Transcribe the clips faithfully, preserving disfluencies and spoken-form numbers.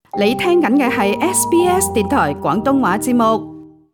你聽緊嘅係 S B S 電台廣東話節目。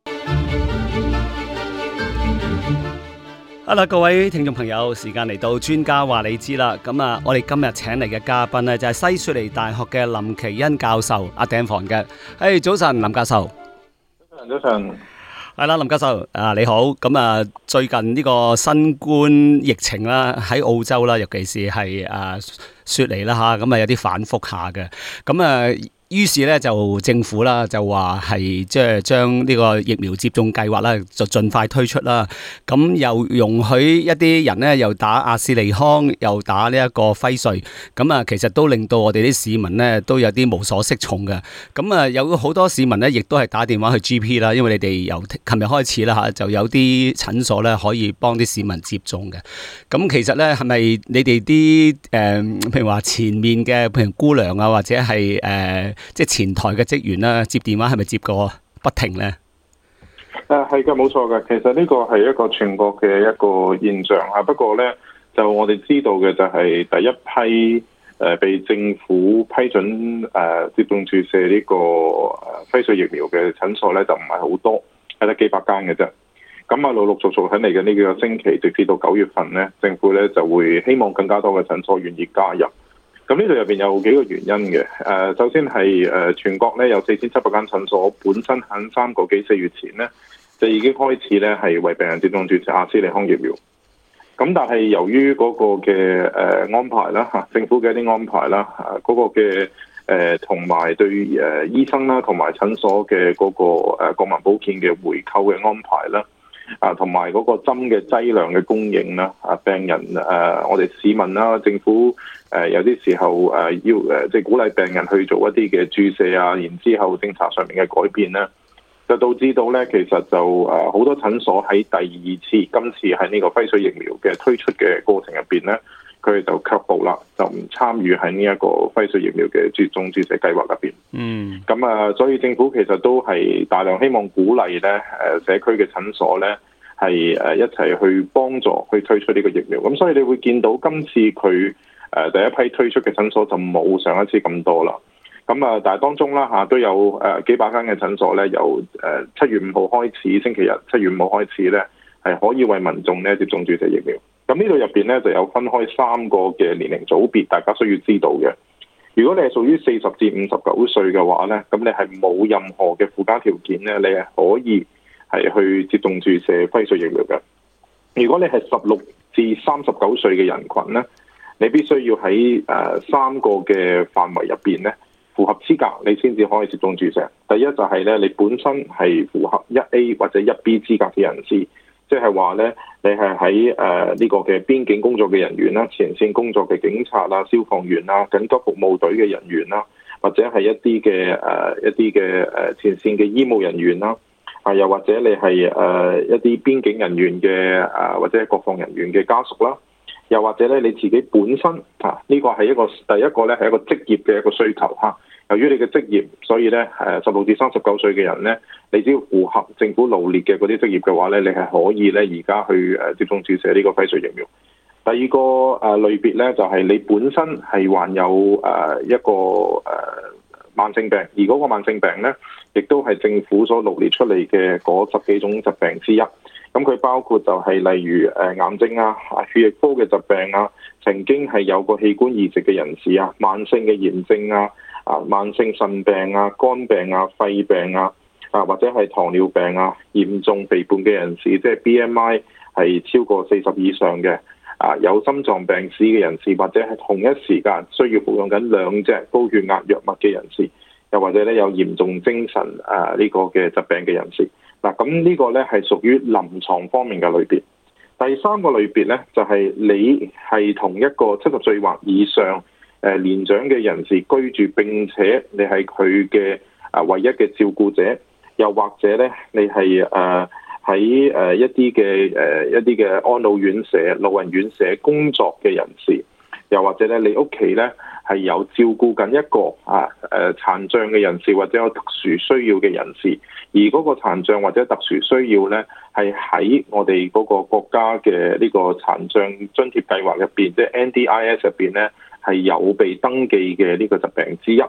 Hello， 各位聽眾朋友，時間嚟到專家話你知啦。咁啊，我哋今日請嚟嘅嘉賓呢，就係西雪梨大學嘅林奇恩教授阿頂房嘅。誒，早晨，林教授。 早晨，早晨。 係啦，林教授啊，你好。咁啊，最近呢個新冠疫情啦，喺澳洲啦，尤其是係啊雪梨啦吓，咁啊有啲反覆下嘅。咁啊。於是咧就政府啦就話係即係將呢個疫苗接種計劃啦就盡快推出啦，咁又容許一啲人咧又打阿斯利康又打呢一個輝瑞，咁啊其實都令到我哋啲市民咧都有啲無所適從嘅。咁啊有好多市民咧亦都係打電話去 G P 啦，因為你哋由琴日開始啦吓就有啲診所咧可以幫啲市民接種嘅。咁其實咧係咪你哋啲誒譬如話前面嘅譬如姑娘啊或者係誒？呃即係前台嘅職員啦，接電話係咪接過不停咧？ 誒係嘅，冇錯嘅。其實呢個係一個全國嘅一個現象啊。不過咧，就我哋知道嘅就係第一批誒被政府批准誒接種注射呢個誒輝瑞疫苗嘅診所咧，就唔係好多，係得幾百間嘅啫。咁啊，陸陸續續喺嚟嘅呢幾個星期，直至到九月份咧，政府咧就會希望更加多嘅診所願意加入。咁呢度入邊有幾個原因嘅，誒首先係誒全國咧有四千七百間診所，本身喺三個幾四月前咧就已經開始咧係為病人接種注射阿斯利康疫苗。咁但係由於嗰個嘅誒安排啦嚇，政府嘅一啲安排啦嚇，嗰個嘅誒同埋對誒醫生啦同埋診所嘅嗰個誒國民保健嘅回購嘅安排啦。啊，同埋嗰個針嘅劑量嘅供應啦，啊，病人誒、呃，我哋市民啦，政府誒、呃、有啲時候誒、呃、要誒，即、呃、係、就是、鼓勵病人去做一啲嘅注射啊，然之後政策上面嘅改變咧，就導致到咧，其實就誒好、呃、多診所喺第二次，今次喺呢個輝瑞疫苗嘅推出嘅過程入邊咧，佢哋就卻步啦，就唔參與喺呢一個輝瑞疫苗嘅接種注射計劃入邊。嗯，咁啊，所以政府其實都係大量希望鼓勵咧，誒社區嘅診所咧係誒一齊去幫助去推出呢個疫苗。咁所以你會見到今次佢誒第一批推出嘅診所就冇上一次咁多啦。咁啊，但係當中啦嚇都有誒幾百間嘅診所咧，由誒七月五號開始，星期日七月五號開始咧係可以為民眾咧接種注射疫苗。咁呢度入邊咧就有分開三個嘅年齡組別，大家需要知道嘅。如果你係屬於四十至五十九歲嘅話咧，咁你係冇任何嘅附加條件咧，你係可以係去接種注射輝瑞疫苗嘅。如果你係十六至三十九歲嘅人群咧，你必須要喺誒三個嘅範圍入邊咧符合資格，你先至可以接種注射。第一就係咧，你本身係符合一 A 或者一 B 資格嘅人士。即係話咧，你係喺誒呢個嘅邊境工作嘅人員啦，前線工作嘅警察啦、消防員啦、緊急服務隊嘅人員啦，或者係一啲嘅誒一啲嘅誒前線嘅醫務人員啦，啊又或者你係誒一啲邊境人員嘅誒或者係國防人員嘅家屬啦，又或者咧你自己本身啊呢個係一個第一個咧係一個職業嘅一個需求嚇。由於你嘅職業，所以咧誒十六至三十九歲嘅人咧，你只要符合政府勞列嘅嗰啲職業嘅話咧，你係可以咧而家去誒接種注射呢個輝瑞疫苗。第二個誒類別咧就係你本身係患有誒一個誒慢性病，而嗰個慢性病咧亦都係政府所勞列出嚟嘅嗰十幾種疾病之一。咁佢包括就係例如誒癌症啊、血液科嘅疾病啊，曾經係有個器官移植嘅人士啊、慢性嘅炎症啊。啊，慢性腎病啊、肝病啊、肺病啊，啊或者係糖尿病啊，嚴重肥胖嘅人士，即係 B M I 係超過四十以上嘅，啊有心臟病史嘅人士，或者係同一時間需要服用緊兩隻高血壓藥物嘅人士，又或者咧有嚴重精神啊呢個嘅疾病嘅人士。嗱，咁呢個咧係屬於臨床方面嘅類別。第三個類別咧就係你係同一個七十歲或以上誒年長嘅人士居住，並且你係佢嘅啊唯一嘅照顧者，又或者咧你係誒喺誒一啲嘅誒一啲嘅安老院舍、老人院舍工作嘅人士，又或者咧你屋企咧係有照顧緊一個啊誒殘障嘅人士，或者有特殊需要嘅人士，而嗰個殘障或者特殊需要咧係喺我哋嗰個國家嘅呢個殘障津貼計劃入邊，即係 N D I S 入邊咧。係有被登記嘅呢個疾病之一，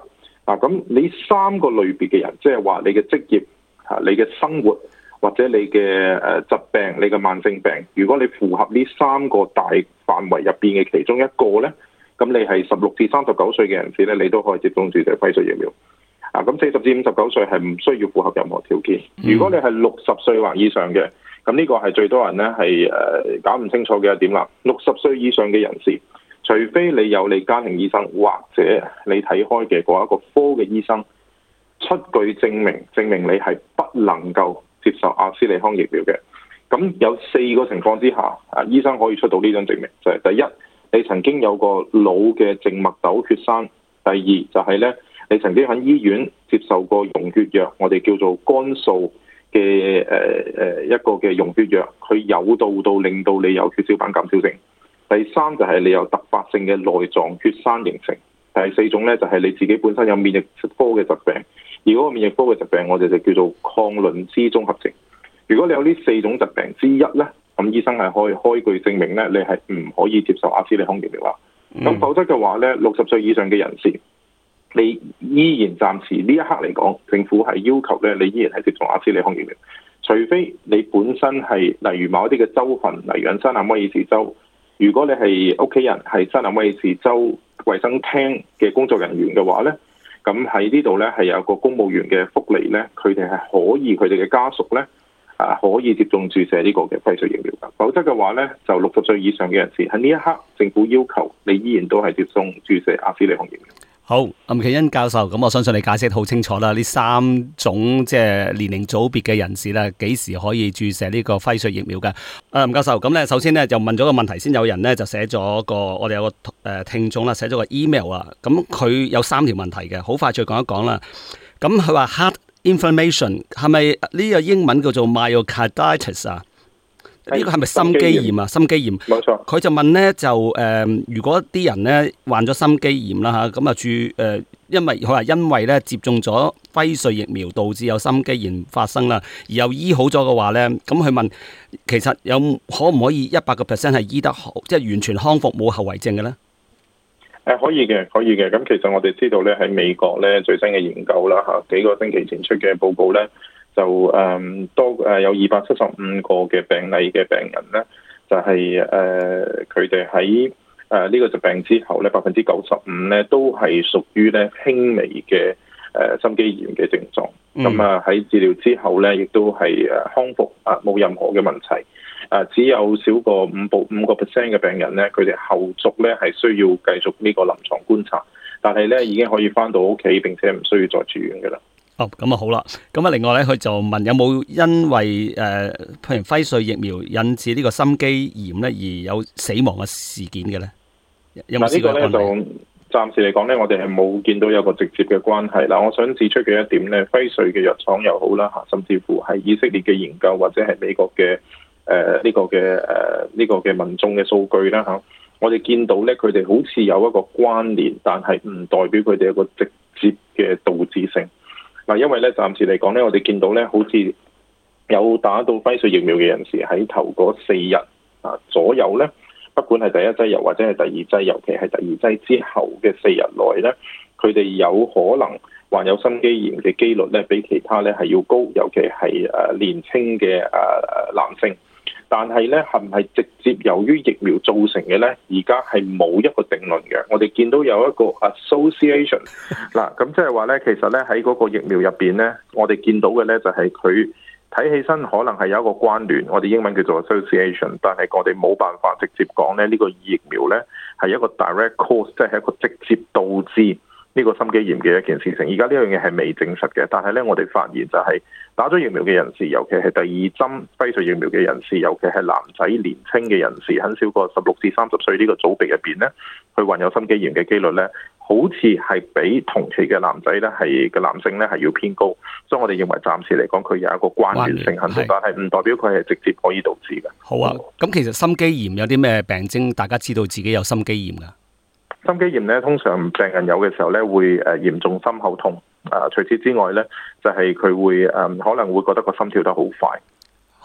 啊，咁你三個類別嘅人，即係話你嘅職業、嚇你嘅生活或者你嘅誒疾病、你嘅慢性病，如果你符合呢三個大範圍入邊嘅其中一個咧，咁你係十六至三十九歲嘅人士咧，你都可以接種注射輝瑞疫苗。啊，咁四十至五十九歲係唔需要符合任何條件。如果你係六十歲或以上嘅，咁呢個係最多人咧係誒搞唔清楚嘅一點啦。六十歲以上嘅人士，除非你有你家庭醫生或者你睇開嘅嗰一個科嘅醫生出具證明，證明你係不能夠接受阿斯利康疫苗嘅。咁有四個情況之下，啊醫生可以出到呢張證明，就係、是、第一，你曾經有個腦嘅靜脈瘤血栓；第二就係咧，你曾經喺醫院接受過溶血藥，我哋叫做肝素嘅誒誒一個嘅溶血藥，佢誘導到令到你有血小板減少症。第三就係你有突發性嘅內臟血栓形成。第四種咧就係你自己本身有免疫科嘅疾病，而嗰個免疫科嘅疾病我哋就叫做抗磷脂綜合症。如果你有呢四種疾病之一咧，咁醫生係可以開具證明咧，你係唔可以接受阿斯利康疫苗啦。咁、嗯、否則嘅話咧，六十歲以上嘅人士，你依然暫時呢一刻嚟講，政府係要求咧，你依然係接種阿斯利康疫苗，除非你本身係例如某一啲嘅州份，例如新南威爾士州，如果你係屋企人係新南威爾士州衛生廳嘅工作人員嘅話咧，咁喺呢度咧係有個公務員嘅福利咧，佢哋係可以佢哋嘅家屬咧。啊，可以接種注射呢個嘅輝瑞疫苗㗎，否則嘅話咧，就六十歲以上嘅人士喺呢一刻，政府要求你依然都係接種注射阿斯利康疫苗。 好，吳其恩教授，咁我相信你解釋好清楚啦。呢三種即係年齡組別嘅人士咧，幾時可以注射呢個輝瑞疫苗嘅？誒，吳教授，咁咧首先咧就問咗個問題先，有人咧就寫咗個，我哋有個誒聽眾啦，寫咗個 email 啊，咁佢有三條問題嘅，好快再講一講啦。咁佢話 heart inflammation 係咪呢個英文叫做 myocarditis 啊？呢個係咪心肌炎啊？心肌炎， 冇錯。 佢就問咧就誒、呃，如果啲人咧患咗心肌炎啦嚇，咁啊注誒、呃，因為佢話因為咧接種咗輝瑞疫苗導致有心肌炎發生啦，而又醫好咗嘅話咧，咁佢問其實有可唔可以一百個 percent 係醫得好，即係完全康復冇後遺症嘅咧？ 誒可以嘅，可以嘅。咁其實我哋知道咧，喺美國咧最新嘅研究啦嚇，幾個星期前出嘅報告咧，就誒、嗯、多誒有二百七十五個嘅病例嘅病人咧，就係誒佢哋喺誒呢個疾病之後咧，百分之九十五咧都係屬於咧輕微嘅誒心肌炎嘅症狀。咁啊喺治療之後咧，亦都係誒康復啊，冇任何嘅問題。啊，只有少過五部五個 percent 嘅病人咧，佢哋後續咧係需要繼續呢個臨床觀察，但係咧已經可以翻到屋企，並且唔需要再住院嘅啦。 哦，咁啊好啦，咁啊另外咧，佢就問有冇因為誒、呃，譬如輝瑞疫苗引致呢個心肌炎咧而有死亡嘅事件嘅咧？有冇試過？嗱，呢個咧就暫時嚟講咧，我哋係冇見到有個直接嘅關係啦。我想指出嘅一點咧，輝瑞嘅藥廠又好啦嚇，甚至乎係以色列嘅研究或者係美國嘅。誒呢、呃這個嘅誒呢個嘅民眾嘅數據啦嚇，我哋見到咧，佢哋好似有一個關聯，但係唔代表佢哋有個直接嘅導致性。嗱，因為咧暫時嚟講咧，我哋見到咧，好似有打到輝瑞疫苗嘅人士喺頭嗰四日啊左右咧，不管係第一劑又或者係第二劑，尤其係第二劑之後嘅四日內咧，佢哋有可能患有心肌炎嘅機率咧，比其他咧係要高，尤其係誒年輕嘅誒男性。但係咧，係唔係直接由於疫苗造成嘅咧？而家係冇一個定論嘅。我哋見到有一個 association 嗱，咁即係話咧，其實咧喺嗰個疫苗入邊咧，我哋見到嘅咧就係佢睇起身可能係有一個關聯，我哋英文叫做 association，但係我哋冇辦法直接講咧呢個疫苗咧係一個 direct cause，即係一個直接導致呢個心肌炎嘅一件事情。而家呢樣嘢係未證實嘅，但係咧我哋發現就係打咗疫苗嘅人士，尤其係第二針輝瑞疫苗嘅人士，尤其係男仔年輕嘅人士，很少過十六至三十歲呢個組別入邊咧，佢患有心肌炎嘅機率咧，好似係比同期嘅男仔咧係嘅男性咧係要偏高，所以我哋認為暫時嚟講佢有一個關聯性喺度，但係唔代表佢係直接可以導致嘅。 好啊，咁其實心肌炎有啲咩病徵？大家知道自己有心肌炎㗎？ 心肌炎咧，通常病人有嘅時候咧，會誒嚴重心口痛。啊，除此之外咧，就係、是、佢會誒、嗯、可能會覺得個心跳得好快。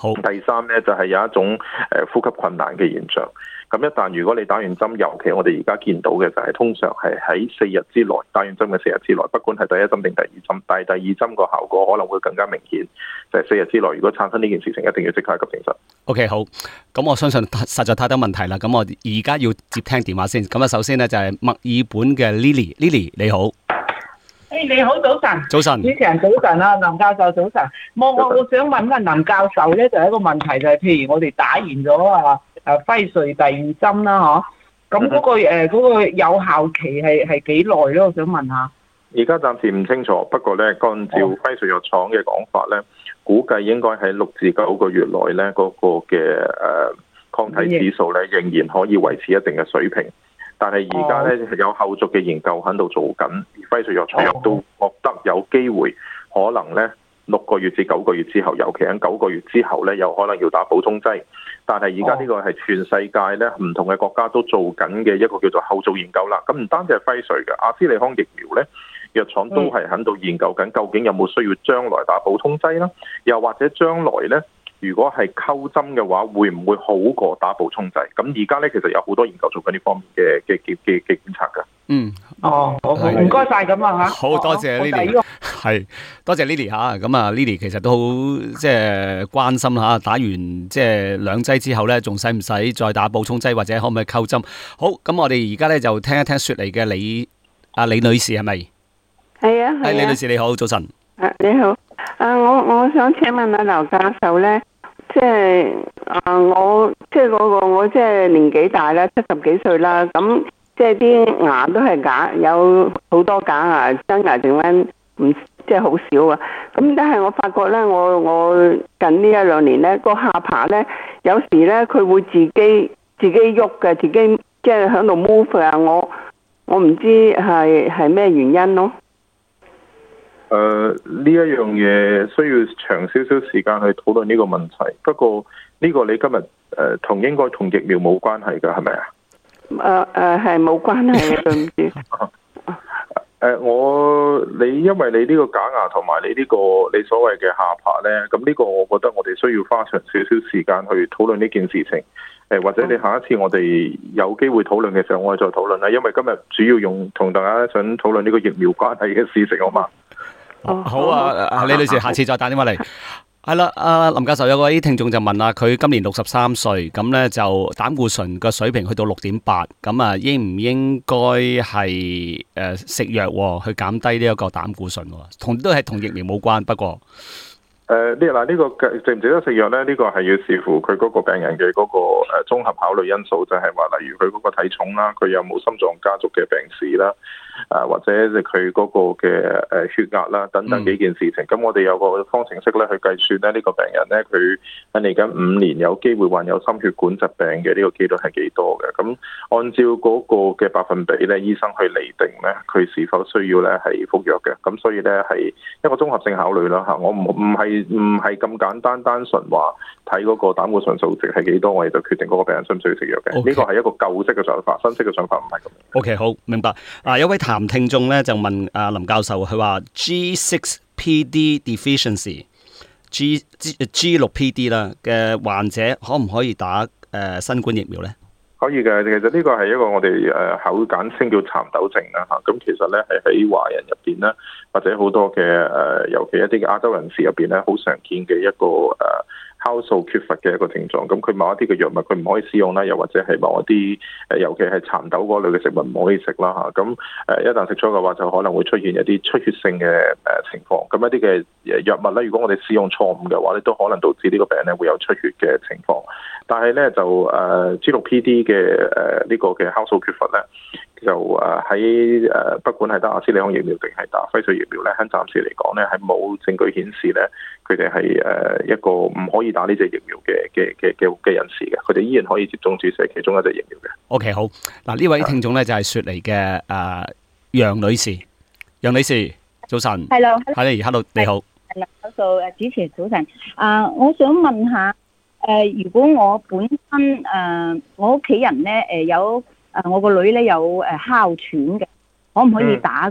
好。 第三咧就係、是、有一種誒呼吸困難嘅現象。咁一旦如果你打完針，尤其我哋而家見到嘅就係通常係喺四日之內打完針嘅四日之內，不管係第一針定第二針，但係第二針個效果可能會更加明顯。就係、是、四日之內，如果產生呢件事情，一定要即刻去急症室。 OK， 好。咁我相信實在太多問題啦。咁我而家要接聽電話先。咁啊，首先呢，就係墨爾本嘅 Lily，Lily 你好。 誒你好，早晨， 早晨， 主持人早晨啊，林教授早晨。我我我想問下林教授咧，就係一個問題，就係譬如我哋打完咗啊誒輝瑞第二針啦，嗬，咁嗰個誒嗰個有效期係係幾耐咧？我想問下。 而家暫時唔清楚，不過咧，按照輝瑞藥廠嘅講法咧，估計應該喺六至九個月內咧，嗰個嘅誒抗體指數咧，仍然可以維持一定嘅水平。但係而家咧有後續嘅研究喺度做緊，而輝瑞藥廠亦都覺得有機會可能咧六個月至九個月之後，尤其喺九個月之後咧，有可能要打補充劑。但係而家呢個係全世界咧唔同嘅國家都做緊嘅一個叫做後續研究啦。咁唔單止係輝瑞嘅，阿斯利康疫苗咧，藥廠都係喺度研究緊，究竟有冇需要將來打補充劑啦？又或者將來咧？如果係溝針嘅話，會唔會好過打補充劑？咁而家咧，其實有好多研究做緊呢方面嘅嘅嘅嘅嘅檢查㗎。 嗯， 哦，好，唔該晒咁啊嚇。 好多謝 Lily，係多謝 Lily 嚇。咁啊，Lily 其實都好即係關心嚇，打完即係兩劑之後咧，仲使唔使再打補充劑，或者可唔可以溝針？好，咁我哋而家咧就聽一聽雪梨嘅李啊李女士係咪？ 係啊， 係李女士你好，早晨。 啊你好，啊我我想請問下劉教授咧。即係啊，我即係嗰個我即係年紀大啦，七十幾歲啦，咁即係啲牙都係假，有好多假牙，真牙剩翻唔即係好少啊。咁但係我發覺咧，我我近呢一兩年咧，個下巴咧，有時咧佢會自己自己喐嘅，自己即係喺度 move 啊。我我唔知係係咩原因咯。 誒呢一樣嘢需要長少少時間去討論呢個問題。不過呢個你今日誒同應該同疫苗冇關係㗎，係咪啊？ 誒誒係冇關係嘅，對唔住。 誒我你因為你呢個假牙同埋你呢個你所謂嘅下巴咧，咁呢個我覺得我哋需要花長少少時間去討論呢件事情。誒或者你下一次我哋有機會討論嘅時候，我哋再討論啦。因為今日主要用同大家想討論呢個疫苗關係嘅事情，好嘛？ 哦、好啊，啊李女士，下次再打電話嚟。係啦，阿林教授有位聽眾就問啦，佢今年六十三歲，咁咧就膽固醇個水平去到六點八，咁啊應唔應該係誒食藥去減低呢一個膽固醇？同都係同疫苗冇關，不過誒呢嗱呢個值唔值得食藥咧？呢、這個係要視乎佢嗰個病人嘅嗰個誒綜合考慮因素，就係、是、話例如佢嗰個體重啦，佢有冇心臟家族嘅病史啦。啊，或者佢嗰個嘅誒血壓啦，等等幾件事情，咁、嗯、我哋有個方程式咧去計算咧，呢、這個病人咧佢喺嚟緊五年有機會患有心血管疾病嘅呢個機率係幾多嘅？咁按照嗰個嘅百分比咧，醫生去釐定咧，佢是否需要咧係服藥嘅？咁所以咧係一個綜合性考慮啦嚇。我唔唔係唔係咁簡單單純話睇嗰個膽固醇數值係幾多，我哋就決定嗰個病人需唔需要食藥嘅。呢個係一個舊式嘅想法，新式嘅想法唔係咁。 O K， 好明白。啊，有位譚聽眾咧就問阿林教授，佢話 G 六 P D deficiency，G G 六 P D 啦嘅患者可唔可以打誒、呃、新冠疫苗咧？ 可以嘅，其實呢個係一個我哋誒口簡稱叫蠶豆症啦嚇。咁其實咧係喺華人入邊咧，或者好多嘅誒，尤其一啲亞洲人士入邊咧，好常見嘅一個誒。酵素缺乏嘅一個症狀，咁佢某一啲嘅藥物佢唔可以使用啦，又或者係某一啲誒，尤其係蠶豆嗰類嘅食物唔可以食啦嚇。咁誒一旦食咗嘅話，就可能會出現一啲出血性嘅誒情況。咁一啲嘅藥物咧，如果我哋使用錯誤嘅話咧，都可能導致呢個病咧會有出血嘅情況。但係咧就誒 G 六 P D 嘅誒呢個嘅酵素缺乏咧，就誒喺誒不管係打阿斯利康疫苗定係打輝瑞疫苗咧，喺暫時嚟講咧係冇證據顯示咧佢哋係誒一個唔可以打呢隻疫苗嘅嘅嘅嘅嘅人士嘅，佢哋依然可以接種注射其中一隻疫苗嘅。 OK， 好嗱，呢位聽眾咧就係雪梨嘅誒楊女士，楊女士早晨 ，Hello， 係 ，Hello， 你好， 林教授誒主持早晨，啊，我想問下誒，如果我本身誒我屋企人咧誒有誒我個女咧有誒哮喘嘅，可唔可以打嗰個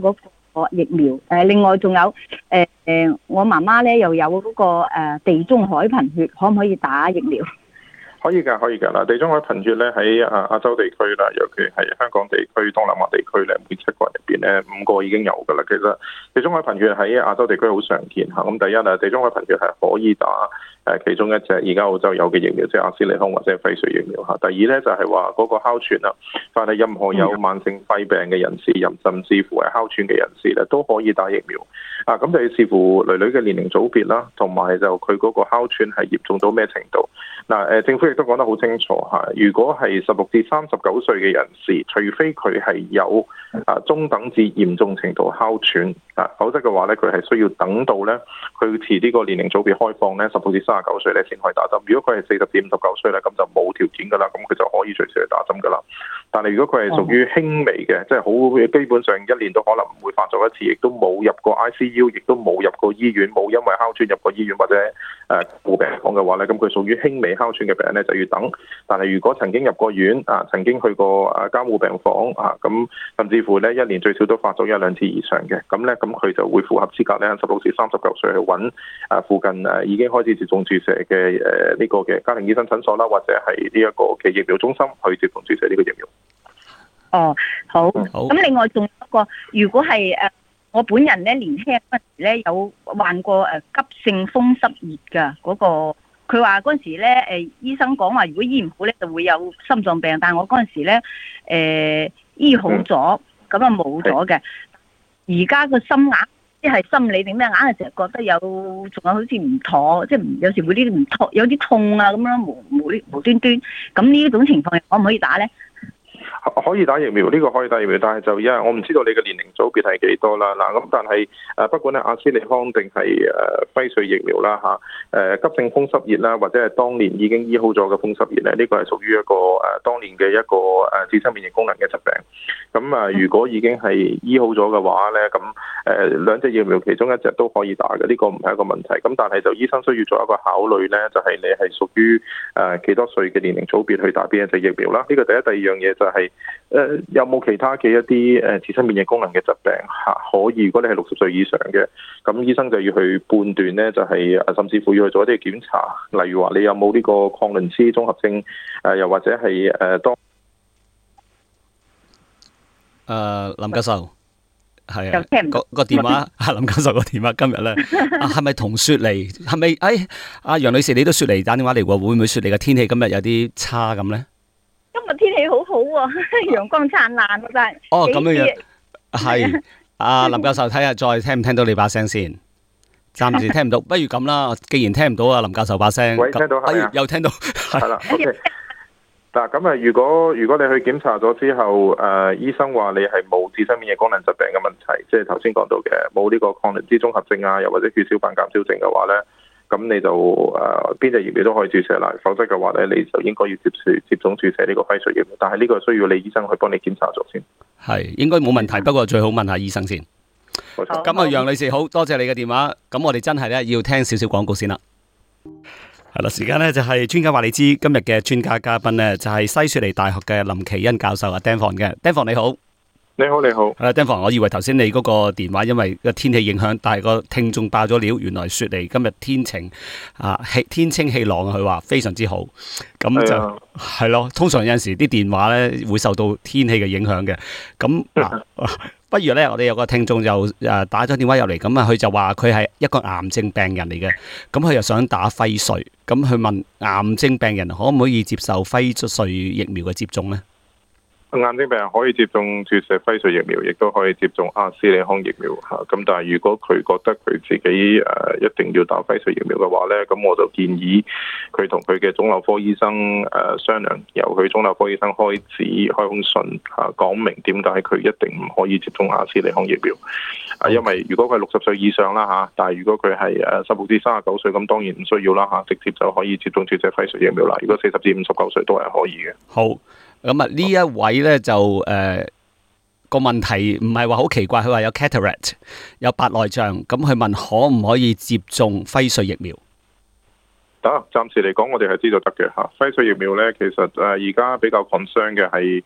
個疫苗。誒，另外仲有誒誒，我媽媽咧又有嗰個誒地中海貧血，可唔可以打疫苗？ 可以㗎，可以㗎啦。地中海貧血咧喺啊亞洲地區啦，尤其係香港地區、東南亞地區咧，每七個人入邊咧五個已經有㗎啦。其實地中海貧血喺亞洲地區好常見嚇。咁第一啊，地中海貧血係可以打誒其中一隻而家澳洲有嘅疫苗，即係阿斯利康或者係輝瑞疫苗嚇。第二咧就係話嗰個哮喘啦，但係任何有慢性肺病嘅人士，甚至乎係哮喘嘅人士咧，都可以打疫苗。啊，咁就要視乎女女嘅年齡組別啦，同埋就佢嗰個哮喘係嚴重到咩程度。嗱，誒政府亦都講得好清楚嚇，如果係十六至三十九歲嘅人士，除非佢係有啊中等至嚴重程度哮喘啊，否則嘅話咧，佢係需要等到咧佢遲啲個年齡組別開放咧，十六至三十九歲咧先可以打針。如果佢係四十至五十九歲咧，咁就冇條件噶啦，咁佢就可以隨時去打針噶啦。但係如果佢係屬於輕微嘅，即係好基本上一年都可能唔會發作一次，亦都冇入過 I C U， 亦都冇入過醫院，冇因為哮喘入過醫院或者誒護病房嘅話咧，咁佢屬於輕微哮喘嘅病人咧就要等。但係如果曾經入過院啊，曾經去過誒監護病房啊，咁甚至乎咧一年最少都發作一兩次以上嘅，咁咧咁佢就會符合資格咧，十六至三十九歲去揾誒附近誒已經開始接種注射嘅誒呢個嘅家庭醫生診所啦，或者係呢一個嘅疫苗中心去接種注射呢個疫苗。 哦，好。 好。 咁另外仲有一個，如果係誒我本人咧年輕嗰陣時咧有患過誒急性風濕熱㗎嗰個，佢話嗰陣時咧誒醫生講話如果醫唔好咧就會有心臟病，但係我嗰陣時咧誒醫好咗，咁啊冇咗嘅。而家個心硬，即係心理定咩硬係成日覺得有，仲有好似唔妥，即係有時會呢啲唔妥，有啲痛啊咁樣無無無端端，咁呢種情況可唔可以打咧？ 可以打疫苗，呢、這個可以打疫苗，但係就因為我唔知道你嘅年齡組別係幾多啦。嗱，咁但係誒，不管係阿斯利康定係誒輝瑞疫苗啦嚇，誒急性風濕熱啦，或者係當年已經醫好咗嘅風濕熱咧，呢、這個係屬於一個誒當年嘅一個誒自身免疫功能嘅疾病。咁啊，如果已經係醫好咗嘅話咧，咁誒兩隻疫苗其中一隻都可以打嘅，呢、這個唔係一個問題。咁但係就醫生需要做一個考慮咧，就係、是、你係屬於誒幾多歲嘅年齡組別去打邊一隻疫苗啦。呢、這個第一，第二樣嘢就係、是。誒、呃、有冇其他嘅一啲誒自身免疫功能嘅疾病嚇可以？如果你係六十歲以上嘅，咁醫生就要去判斷咧，就係、是、甚至乎要去做一啲檢查，例如話你有冇呢個抗倫斯綜合症，誒、呃、又或者係誒、呃、當誒、 呃、林教授係啊，個個電話啊，林教授個電話今日咧啊，係咪同雪梨係咪？誒，阿楊女士你都雪梨打電話嚟喎，會唔會雪梨嘅天氣今日有啲差咁咧？ 今日天氣好好喎，陽光燦爛啊！真係哦，咁樣樣係阿林教授，睇下再聽唔聽到你把聲先。暫時聽唔到，不如咁啦。既然聽唔到啊，林教授把聲， 喂，聽到係啊， 又聽到係啦。OK，嗱咁啊，如果如果你去檢查咗之後，誒醫生話你係冇自身免疫功能疾病嘅問題，即係頭先講到嘅冇呢個抗倫斯綜合症啊，又或者血小板減少症嘅話咧。咁你就誒邊隻疫苗都可以注射啦，否則嘅話咧，你就應該要接接接種注射呢個輝瑞疫苗。但係呢個需要你醫生去幫你檢查咗先。係應該冇問題，不過最好問下醫生先。 冇錯。 咁啊，楊女士好多謝你嘅電話。咁我哋真係咧要聽少少廣告先啦。係啦，時間咧就係專家話你知，今日嘅專家嘉賓咧就係西雪梨大學嘅林奇恩教授啊 Danford 嘅 Danford 你好。 你好，你好。 誒 Danford 我以為頭先你嗰個電話因為個天氣影響，但係個聽眾爆咗料，原來雪梨今日天晴啊，氣天清氣朗，佢話非常之好。咁就係咯、啊，通常有陣時啲電話咧會受到天氣嘅影響嘅。咁嗱、啊，不如咧我哋有個聽眾就誒打咗電話入嚟，咁啊佢就話佢係一個癌症病人嚟嘅，咁佢又想打輝瑞，咁佢問癌症病人可唔可以接受輝瑞疫苗嘅接種咧？ 癌症病人可以接種注射輝瑞疫苗，亦都可以接種阿斯利康疫苗嚇。咁但係如果佢覺得佢自己誒一定要打輝瑞疫苗嘅話咧，咁我就建議佢同佢嘅腫瘤科醫生誒商量，由佢腫瘤科醫生開始開封信嚇，講明點解佢一定唔可以接種阿斯利康疫苗。啊，因為如果佢係六十歲以上啦嚇，但係如果佢係誒十六至三十九歲，咁當然唔需要啦嚇，直接就可以接種注射輝瑞疫苗啦。如果四十至五十九歲都係可以嘅。 好。咁啊，呢一位咧就誒個、呃、問題唔係話好奇怪，佢話有 cataract 有白內障，咁佢問可唔可以接種輝瑞疫苗？ 得，暫時嚟講，我哋係知道得嘅嚇。輝瑞疫苗咧，其實誒而家比較 concern 嘅係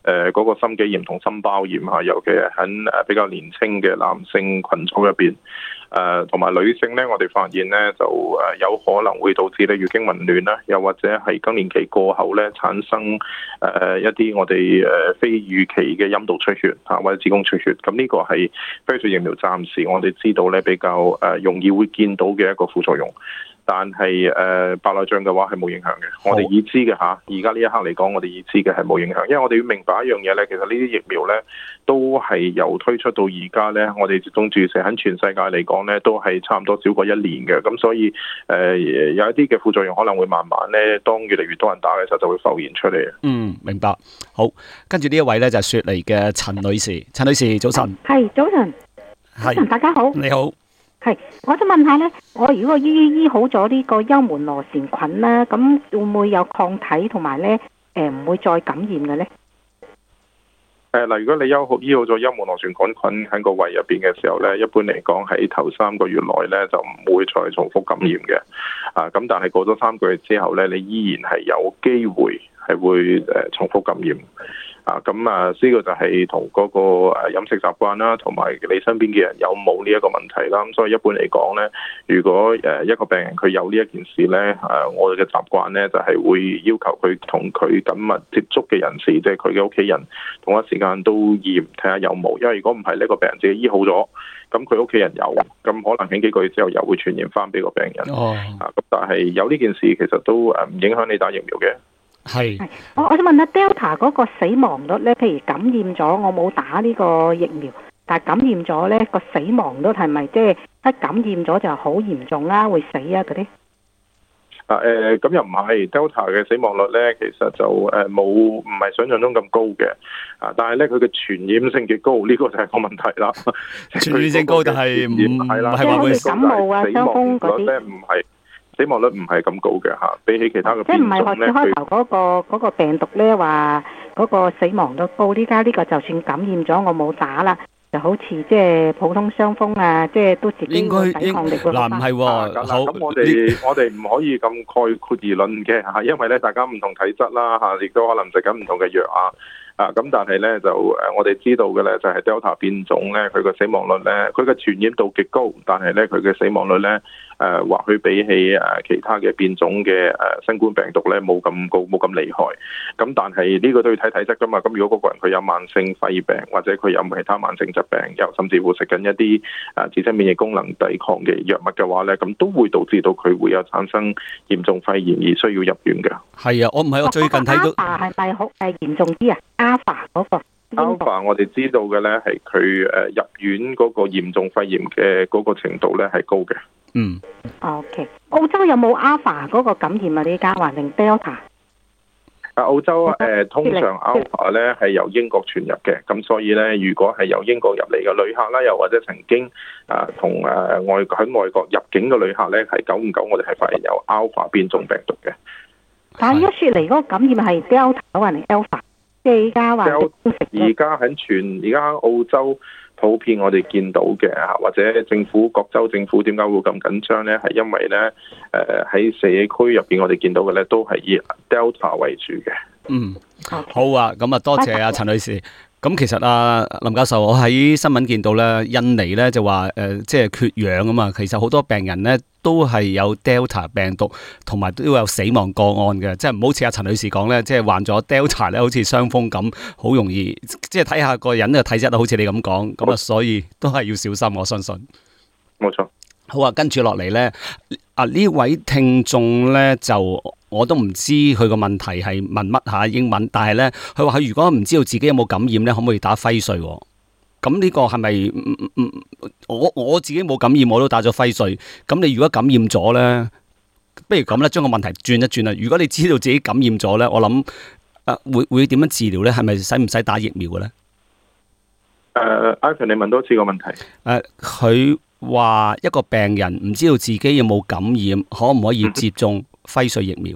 誒嗰個心肌炎同心包炎嚇，尤其係喺誒比較年輕嘅男性群組入邊。誒同埋女性咧，我哋發現咧就誒有可能會導致咧月經紊亂啦，又或者係更年期過後咧產生誒一啲我哋誒非預期嘅陰道出血嚇，或者子宮出血。咁呢個係輝瑞疫苗暫時我哋知道咧比較誒容易會見到嘅一個副作用。但係誒、呃、白內障嘅話係冇影響嘅，我哋已知嘅嚇。而家呢一刻嚟講，我哋已知嘅係冇影響，因為我哋要明白一樣嘢咧，其實呢啲疫苗咧都係由推出到而家咧，我哋接種注射喺全世界嚟講咧都係差唔多少過一年嘅。咁所以誒、呃、有一啲嘅副作用可能會慢慢咧，當越嚟越多人打嘅時候就會浮現出嚟。 嗯，明白。好，跟住呢一位咧就係雪梨嘅陳女士，陳女士早晨。 係早晨，早晨大家好。 你好。 係，我想問下咧，我如果醫醫好咗呢個幽門螺旋菌咧，咁會唔會有抗體同埋咧，誒唔會再感染嘅咧？ 誒嗱，如果你醫好醫好咗幽門螺旋杆菌喺個胃入邊嘅時候咧，一般嚟講喺頭三個月內咧就唔會再重複感染嘅。啊，咁但係過咗三個月之後咧，你依然係有機會係會誒重複感染。啊，咁啊，呢個就係同嗰個誒飲食習慣啦，同埋你身邊嘅人有冇呢一個問題啦。咁所以一般嚟講咧，如果誒一個病人佢有呢一件事咧，誒我哋嘅習慣咧就係會要求佢同佢緊密接觸嘅人士，即係佢嘅屋企人，同一時間都驗睇下有冇。因為如果唔係呢個病人自己醫好咗，咁佢屋企人有，咁可能喺幾個月之後又會傳染翻俾個病人。哦，啊，咁但係有呢件事其實都誒唔影響你打疫苗嘅。 係， 我我想問下 Delta 嗰個死亡率咧，譬如感染咗，我冇打呢個疫苗，但係感染咗咧個死亡率係咪即係一感染咗就好嚴重啦，會死啊嗰啲？ 啊誒，咁又唔係 Delta 嘅死亡率咧，其實就誒冇唔係想象中咁高嘅，啊，但係咧佢嘅傳染性極高，呢個就係個問題啦。 傳染性高，但係唔係啦， 即係好似感冒啊、傷風嗰啲咧， 唔係。死亡率唔係咁高嘅嚇，比起其他嘅即係唔係學似開頭嗰個嗰個病毒咧話嗰個死亡率高，依家呢個就算感染咗我冇打啦，就好似即係普通傷風啊，即係都自己個抵抗力會好翻。 嗱唔係喎，好咁我哋我哋唔可以咁概括而論嘅嚇，因為咧大家唔同體質啦嚇，亦都可能食緊唔同嘅藥啊。啊，咁但係咧就誒，我哋知道嘅咧就係 Delta 變種咧，佢個死亡率咧，佢嘅傳染度極高，但係咧佢嘅死亡率咧誒，或許比起誒其他嘅變種嘅誒新冠病毒咧冇咁高，冇咁厲害。咁但係呢個都要睇體質噶嘛。咁如果嗰個人佢有慢性肺病，或者佢有其他慢性疾病，又甚至乎食緊一啲誒自身免疫功能抵抗嘅藥物嘅話咧，咁都會導致到佢會有產生嚴重肺炎而需要入院嘅。 係啊，我唔係我最近睇到。 Alpha 係咪好誒嚴重啲啊？Alpha 嗰個 Alpha 我哋知道嘅咧係佢誒入院嗰個嚴重肺炎嘅嗰個程度咧係高嘅。 嗯。 OK，澳洲有冇 Alpha 嗰個感染啊？呢家還定 Delta？ 啊，澳洲誒、呃、通常 Alpha 咧係由英國傳入嘅，咁所以咧如果係由英國入嚟嘅旅客啦，又或者曾經啊同誒外喺外國入境嘅旅客咧，係久唔久我哋係發現有 Alpha 變種病毒嘅。 但係一説嚟嗰個感染係 Delta 還定 Alpha？即係而家話， 而家喺全而家澳洲普遍我哋見到嘅嚇，或者政府各州政府點解會咁緊張咧？係因為咧誒喺社區入邊我哋見到嘅咧都係以 Delta 為主嘅。 嗯，好啊，咁啊多謝啊陳女士。咁其實啊林教授，我喺新聞見到咧，印尼咧就話誒、呃、即係缺氧啊嘛。其實好多病人咧都係有 Delta 病毒，同埋都有死亡個案嘅。即係唔好似阿陳女士講咧，即係患咗 Delta 咧，好似傷風咁，好容易即係睇下個人嘅體質，好似你咁講。咁啊，所以都係要小心，我相信。 冇錯。好啊，跟住落嚟咧，啊呢位聽眾咧就我都唔知佢個問題係問乜下英文，但係咧佢話佢如果唔知道自己有冇感染咧，可唔可以打輝瑞？咁呢個係咪？嗯嗯，我我自己冇感染，我都打咗輝瑞。咁你如果感染咗咧，不如咁咧，將個問題轉一轉啦。如果你知道自己感染咗咧，我諗誒會會點樣治療咧？係咪使唔使打疫苗嘅咧？ 誒，Ivan，你問多次個問題。 誒，佢話一個病人唔知道自己有冇感染，可唔可以接種輝瑞疫苗？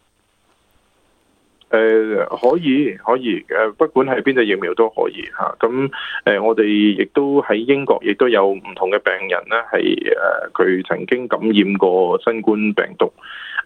誒、呃、可以可以誒，不管係邊隻疫苗都可以嚇。咁、啊、誒、呃，我哋亦都喺英國，亦都有唔同嘅病人咧，係誒佢曾經感染過新冠病毒。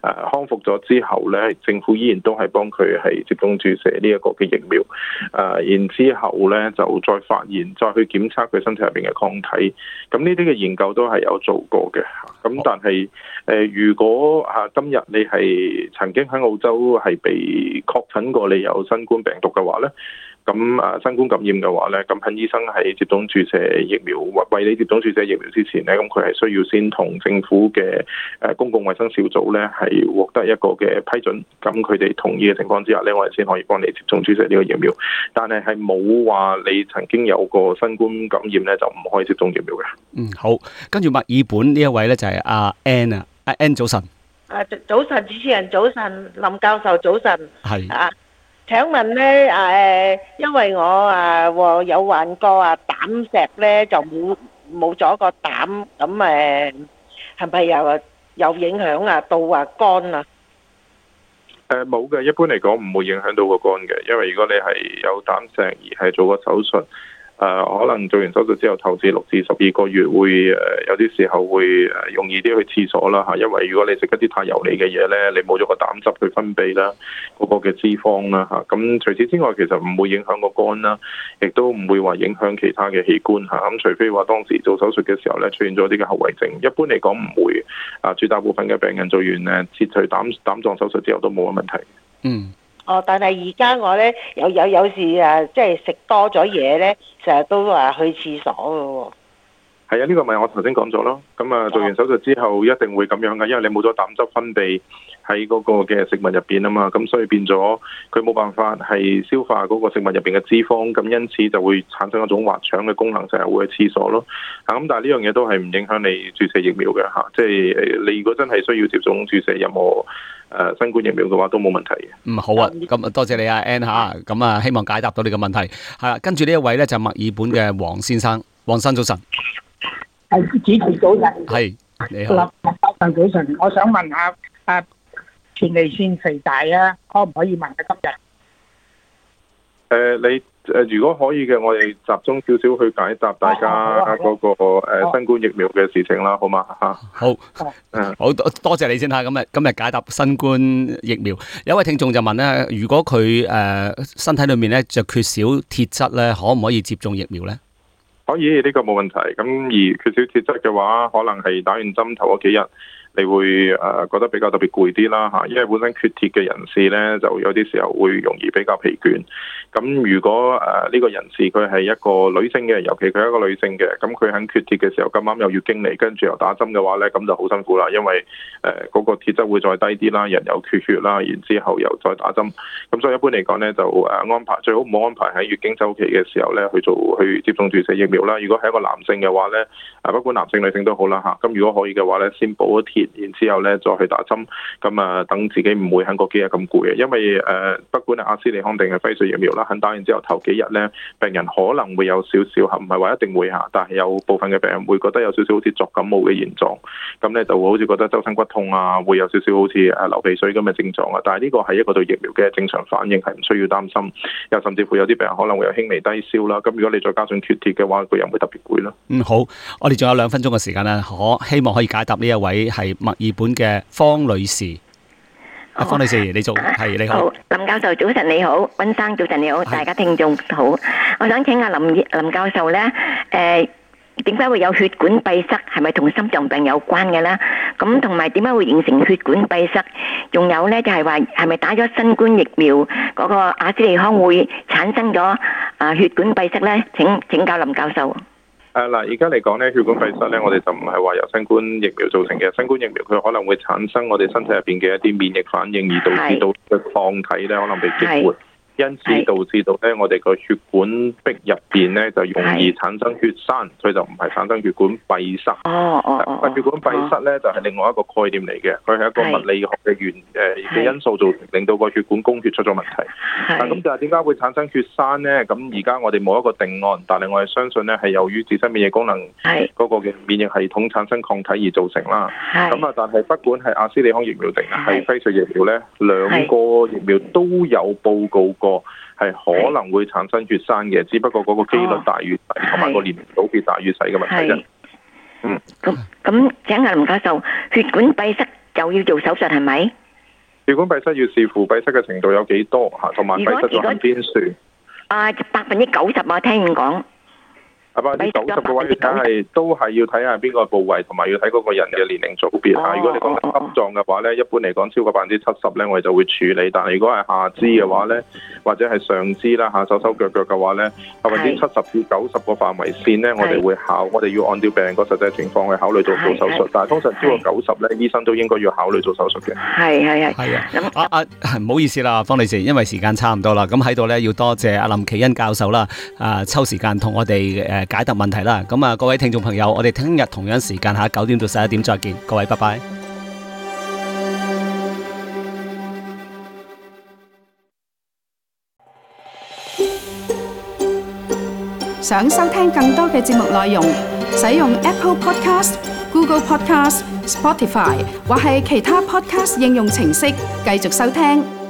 康復咗之後咧，政府依然都係幫佢係接種注射呢一個嘅疫苗。誒、呃，然之後咧就再發現，再去檢測佢身體入邊嘅抗體。咁呢啲嘅研究都係有做過嘅。咁但係誒、呃，如果啊今日你係曾經喺澳洲係被確診過你有新冠病毒嘅話咧，咁啊新冠感染嘅話咧，咁喺醫生喺接種注射疫苗或為你接種注射疫苗之前咧，咁佢係需要先同政府嘅誒公共衛生小組咧係獲得一個嘅批准，咁佢哋同意嘅情況之下咧，我哋先可以幫你接種注射呢個疫苗。但係係冇話你曾經有過新冠感染咧，就唔可以接種疫苗嘅。 嗯，好，跟住墨爾本呢一位咧就係阿 Ann 啊，阿 Ann 早晨。 啊，早晨主持人早晨，林教授早晨。 係。 啊，請問咧啊誒，因為我啊有患過啊膽石咧，就冇冇咗個膽，咁誒係咪又有影響啊到啊肝啊？ 誒冇嘅，一般嚟講唔會影響到個肝嘅，因為如果你係有膽石而係做個手術。誒、呃、可能做完手術之後頭至六至十二個月會誒、呃、有啲時候會誒容易啲去廁所啦嚇，因為如果你食一啲太油膩嘅嘢咧，你冇咗個膽汁去分泌啦，嗰、那個嘅脂肪啦嚇，咁、啊、除此之外其實唔會影響個肝啦，亦都唔會話影響其他嘅器官嚇，咁、啊、除非話當時做手術嘅時候咧出現咗啲嘅後遺症，一般嚟講唔會啊，絕大部分嘅病人做完誒切除膽膽臟手術之後都冇乜問題。 嗯。 哦，但係而家我咧有有有時誒，即係食多咗嘢咧，成日都話去廁所嘅喎。 係啊，呢個咪我頭先講咗咯。咁啊，做完手術之後一定會咁樣嘅，因為你冇咗膽汁分泌喺嗰個嘅食物入邊啊嘛，咁所以變咗佢冇辦法係消化嗰個食物入邊嘅脂肪，咁因此就會產生一種滑腸嘅功能，成日會去廁所咯。啊，咁但係呢樣嘢都係唔影響你注射疫苗嘅嚇，即係你如果真係需要接種注射任何誒新冠疫苗嘅話，都冇問題嘅。 嗯，好啊，咁多謝你啊 Ann 嚇，咁啊希望解答到你嘅問題。係啦，跟住呢一位咧就墨爾本嘅黃先生，黃生早晨。 係主持早晨。 係你好。 林教授早晨，我想問下啊，前列腺肥大啊，可唔可以問下今日？ 誒，你誒如果可以嘅，我哋集中少少去解答大家嗰個誒新冠疫苗嘅事情啦，好嘛嚇？ 好，好多多謝你先嚇。今日今日解答新冠疫苗，有位聽眾就問咧，如果佢誒身體裏面咧就缺少鐵質咧，可唔可以接種疫苗咧？ 可以，呢個冇問題。咁而缺少鐵質嘅話，可能係打完針頭嗰幾日，你會誒覺得比較特別攰啲啦嚇，因為本身缺鐵嘅人士咧，就有啲時候會容易比較疲倦。咁如果誒呢個人士佢係一個女性嘅，尤其佢係一個女性嘅，咁佢喺缺鐵嘅時候咁啱有月經嚟，跟住又打針嘅話咧，咁就好辛苦啦，因為誒嗰個鐵質會再低啲啦，人有缺血啦，然之後又再打針。咁所以一般嚟講咧，就誒安排最好唔好安排喺月經週期嘅時候咧去做去接種注射疫苗啦。如果係一個男性嘅話咧，誒不管男性女性都好啦嚇。咁如果可以嘅話咧，先補咗鐵，然之後咧再去打針。咁啊等自己唔會喺嗰幾日咁攰嘅，因為誒不管係阿斯利康定係輝瑞疫苗啦，肯打完之後頭幾日咧，病人可能會有少少嚇，唔係話一定會嚇，但係有部分嘅病人會覺得有少少好似作感冒嘅現狀，咁咧就會好似覺得周身骨痛啊，會有少少好似誒流鼻水咁嘅症狀啊。但係呢個係一個對疫苗嘅正常反應，係唔需要擔心。又甚至乎有啲病人可能會有輕微低燒啦。咁如果你再加上缺鐵嘅話，個人會特別攰咯。 嗯，好，我哋仲有兩分鐘嘅時間啦，可希望可以解答呢一位係墨爾本嘅方女士。啊，方女士，你做係你好。 好，林教授早晨你好，溫生早晨你好，大家聽眾好。我想請下林林教授咧，誒點解會有血管閉塞？係咪同心臟病有關嘅咧？咁同埋點解會形成血管閉塞？仲有咧就係話係咪打咗新冠疫苗嗰個阿斯利康會產生咗啊血管閉塞咧？請請教林教授。 誒嗱，而家嚟講咧，血管閉塞咧，我哋就唔係話由新冠疫苗造成嘅。新冠疫苗佢可能會產生我哋身體入邊嘅一啲免疫反應，而導致到嘅抗體咧可能被激活，因此導致到咧我哋個血管壁入邊咧就容易產生血栓，所以就唔係產生血管閉塞。 哦哦哦。 血管閉塞咧就係另外一個概念嚟嘅，佢係一個物理學嘅原誒嘅因素造成，令到個血管供血出咗問題。嗱，咁就係點解會產生血栓咧？咁而家我哋冇一個定案，但係我哋相信咧係由於自身免疫功能嗰個嘅免疫系統產生抗體而造成啦。咁啊，但係不管係阿斯利康疫苗定係輝瑞疫苗咧，兩個疫苗都有報告過係可能會產生血栓嘅，只不過嗰個機率大於細，同埋個年齡組別大於細嘅問題啫。嗯。 咁咁，請阿林教授，血管閉塞就要做手術係咪？ 血管閉塞要視乎閉塞嘅程度有幾多嚇，同埋閉塞咗喺邊處。 啊，百分之九十啊，聽你講。 啊，百分之九十嘅話，要睇係都係要睇下邊個部位，同埋要睇嗰個人嘅年齡組別嚇。如果你講緊心臟嘅話咧，一般嚟講超過百分之七十咧，我哋就會處理。但係如果係下肢嘅話咧，或者係上肢啦嚇，手手腳腳嘅話咧，百分之七十至九十個範圍線咧，我哋會考，我哋要按照病人個實際情況去考慮做做手術。但係通常超過九十咧，醫生都應該要考慮做手術嘅。 係係係。 係啊。啊啊，唔好意思啦，方女士，因為時間差唔多啦，咁喺度咧要多謝阿林奇恩教授啦，啊抽時間同我哋誒解答問題啦。咁啊，各位聽眾朋友，我哋聽日同樣時間下九點到十一點再見，各位拜拜。 想收聽更多嘅節目內容，使用 Apple Podcast、Google Podcast、Spotify 或係其他 Podcast 應用程式繼續收聽。